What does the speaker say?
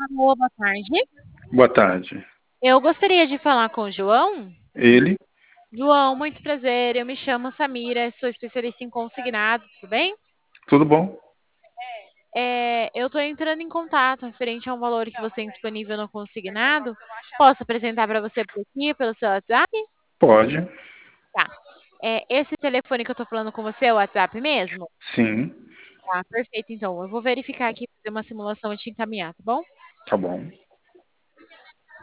Alô, boa tarde. Boa tarde. Eu gostaria de falar com o João. Ele? João, muito prazer. Eu me chamo Samira, sou especialista em consignado, tudo bem? Tudo bom? Eu estou entrando em contato referente a um valor que você tem disponível no consignado. Posso apresentar para você por aqui, pelo seu WhatsApp? Pode. Tá. Esse telefone que eu estou falando com você é o WhatsApp mesmo? Sim. Tá, perfeito. Então, eu vou verificar aqui, fazer uma simulação e te encaminhar, tá bom? Tá bom.